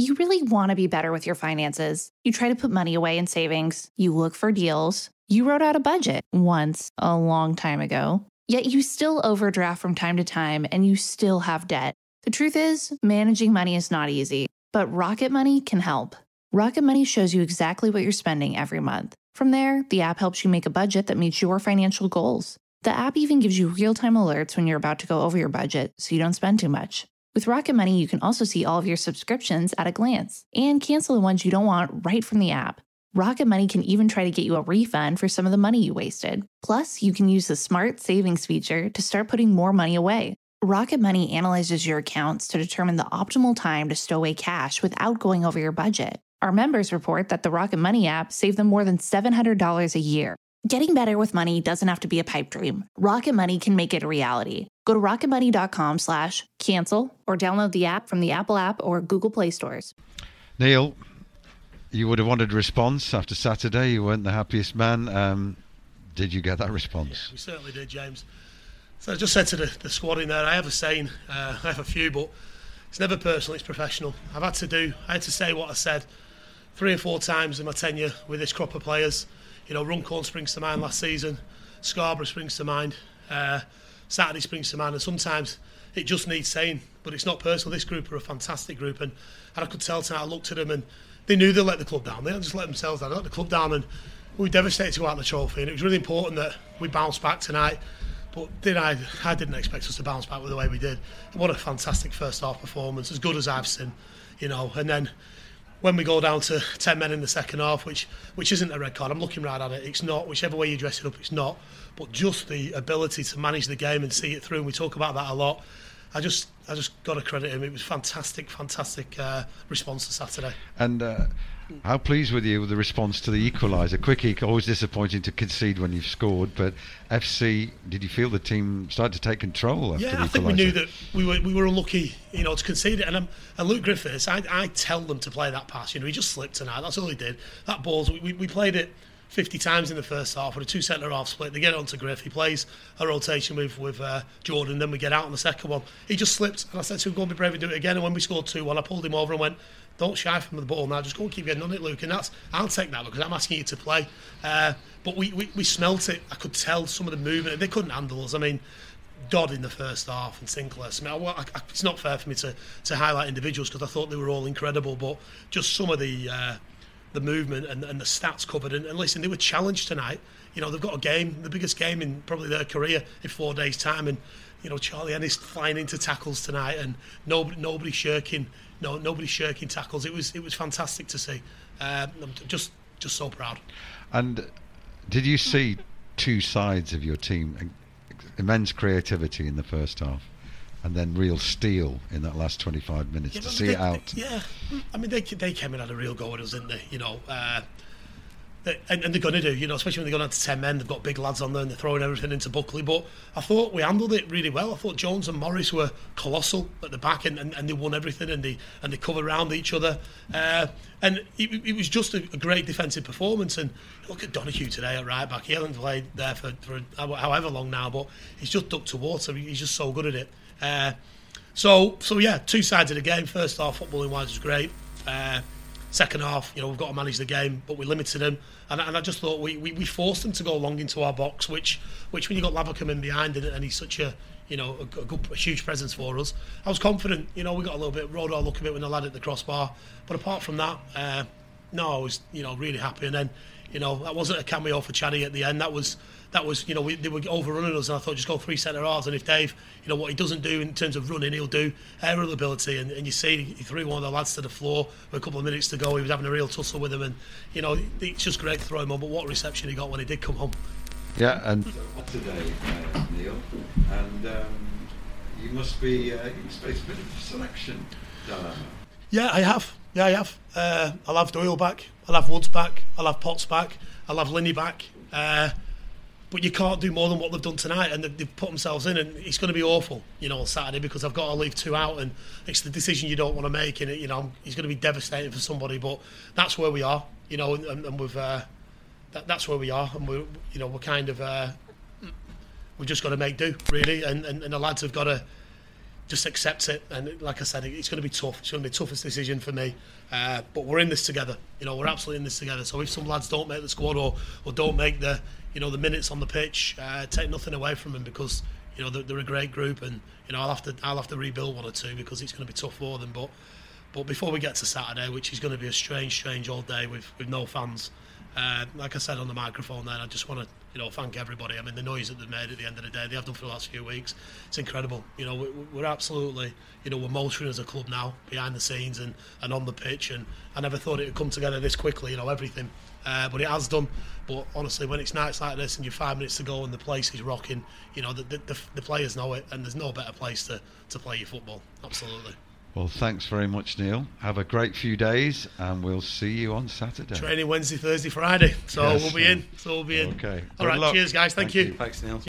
You really want to be better with your finances. You try to put money away in savings. You look for deals. You wrote out a budget once, a long time ago. Yet you still overdraft from time to time and you still have debt. The truth is, managing money is not easy, but Rocket Money can help. Rocket Money shows you exactly what you're spending every month. From there, the app helps you make a budget that meets your financial goals. The app even gives you real-time alerts when you're about to go over your budget so you don't spend too much. With Rocket Money, you can also see all of your subscriptions at a glance and cancel the ones you don't want right from the app. Rocket Money can even try to get you a refund for some of the money you wasted. Plus, you can use the Smart Savings feature to start putting more money away. Rocket Money analyzes your accounts to determine the optimal time to stow away cash without going over your budget. Our members report that the Rocket Money app saved them more than $700 a year. Getting better with money doesn't have to be a pipe dream. Rocket Money can make it a reality. Go to rocketmoney.com/cancel or download the app from the Apple App or Google Play stores. Neil, you would have wanted a response after Saturday. You weren't the happiest man. Did you get that response? Yeah, we certainly did, James. So I just said to the squad in there, I have a saying, I have a few, but it's never personal, it's professional. I had to say what I said 3 or 4 times in my tenure with this crop of players. You know, Runcorn springs to mind last season, Scarborough springs to mind, Saturday springs to mind, and sometimes it just needs saying, but it's not personal. This group are a fantastic group, and I could tell tonight, I looked at them and they knew they let the club down. They didn't just let themselves down, they let the club down, and we were devastated to go out the trophy, and it was really important that we bounced back tonight. But I didn't expect us to bounce back with the way we did. What a fantastic first half performance, as good as I've seen, you know. And then when we go down to 10 men in the second half, which isn't a red card, I'm looking right at it, it's not. Whichever way you dress it up, it's not. But just the ability to manage the game and see it through, and we talk about that a lot. I just got to credit him. It was fantastic response to Saturday. And how pleased were you with the response to the equaliser? Quick, always disappointing to concede when you've scored, but FC, did you feel the team started to take control after the equaliser? Yeah, I think we knew that we were unlucky, you know, to concede it. And Luke Griffiths, I tell them to play that pass. You know, he just slipped tonight. That's all he did. That ball's we played it 50 times in the first half with a 2 centre-half split. They get it onto Griff. He plays a rotation with Jordan. Then we get out on the second one. He just slipped, and I said to him, "Go and be brave and do it again." And when we scored 2-1, I pulled him over and went, "Don't shy from the ball now. Just go and keep getting on it, Luke." And I'll take that because I'm asking you to play. But we smelt it. I could tell some of the movement. They couldn't handle us. I mean, Dodd in the first half and Sinclair. It's not fair for me to highlight individuals because I thought they were all incredible. But just some of the movement and the stats covered. And listen, they were challenged tonight. You know, they've got a game, the biggest game in probably their career in 4 days' time. And, you know, Charlie Ennis flying into tackles tonight and nobody shirking tackles. It was fantastic to see. I'm just so proud. And did you see 2 sides of your team? Immense creativity in the first half, and then real steel in that last 25 minutes to see it out. Yeah, I mean they came and had a real go at us, didn't they? You know, and they're going to do. You know, especially when they're going down to 10 men, they've got big lads on there and they're throwing everything into Buckley. But I thought we handled it really well. I thought Jones and Morris were colossal at the back, and they won everything, and they covered around each other. And it was just a great defensive performance. And look at Donahue today at right back. He hasn't played there for however long now, but he's just ducked to water. He's just so good at it. So yeah, 2 sides of the game. First half, footballing wise, was great. Second half, you know, we've got to manage the game, but we limited them, and I just thought we forced them to go long into our box, which when you got Lavercombe in behind and he's such a huge presence for us. I was confident. You know, we got a little bit rode our luck a bit when the lad at the crossbar, but apart from that, no, I was, you know, really happy. And then, you know, that wasn't a cameo for Chaddy at the end. That was, you know, they were overrunning us, and I thought just go 3 centre halves, and if Dave, you know, what he doesn't do in terms of running, he'll do aerial ability, and you see he threw one of the lads to the floor with a couple of minutes to go. He was having a real tussle with him, and you know, it's just great to throw him on. But what reception he got when he did come home. Yeah, and today, Neil, and you must face a bit of selection dilemma. Yeah, I have. I'll have Doyle back. I'll have Woods back. I'll have Potts back. I'll have Linney back. But you can't do more than what they've done tonight, and they've put themselves in, and it's going to be awful, you know, on Saturday, because I've got to leave 2 out, and it's the decision you don't want to make, and you know, it's going to be devastating for somebody. But that's where we are, you know, and we've that's where we are, and we're, you know, we're kind of we've just got to make do, really, and the lads have got to just accept it. And like I said, it's going to be tough. It's going to be the toughest decision for me. But we're in this together. We're absolutely in this together. So if some lads don't make the squad or don't make the the minutes on the pitch, take nothing away from them, because they're a great group, and I'll have to rebuild one or two, because it's going to be tough for them. But before we get to Saturday, which is going to be a strange old day with no fans, like I said on the microphone then, I just want to thank everybody. I mean, the noise that they've made at the end of the day, they have done for the last few weeks, it's incredible. We're absolutely we're motoring as a club now, behind the scenes and on the pitch, and I never thought it would come together this quickly, everything, but it has done. But honestly, when it's nights like this and you're 5 minutes to go and the place is rocking, the players know it, and there's no better place to play your football. Absolutely. Well, thanks very much, Neil. Have a great few days, and we'll see you on Saturday. Training Wednesday, Thursday, Friday. So Yes, we'll be in. So we'll be in. Okay. All right. Good luck. Cheers, guys. Thank you. Thanks, Neil.